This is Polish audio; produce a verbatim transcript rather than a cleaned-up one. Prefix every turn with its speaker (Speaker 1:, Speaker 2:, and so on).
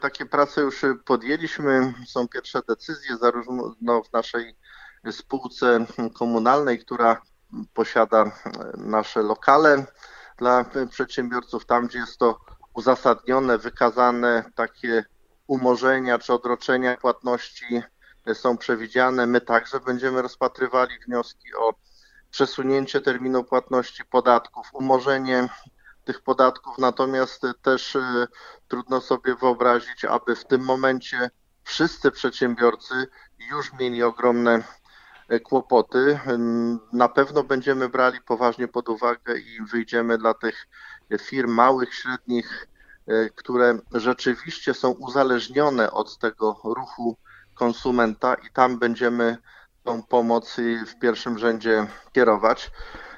Speaker 1: takie prace już podjęliśmy. Są pierwsze decyzje zarówno w naszej spółce komunalnej, która posiada nasze lokale dla przedsiębiorców, tam gdzie jest to uzasadnione, wykazane, takie umorzenia czy odroczenia płatności są przewidziane. My także będziemy rozpatrywali wnioski o przesunięcie terminu płatności podatków, umorzenie tych podatków, natomiast też trudno sobie wyobrazić, aby w tym momencie wszyscy przedsiębiorcy już mieli ogromne kłopoty. Na pewno będziemy brali poważnie pod uwagę i wyjdziemy dla tych firm małych, średnich, które rzeczywiście są uzależnione od tego ruchu konsumenta i tam będziemy tą pomoc w pierwszym rzędzie kierować.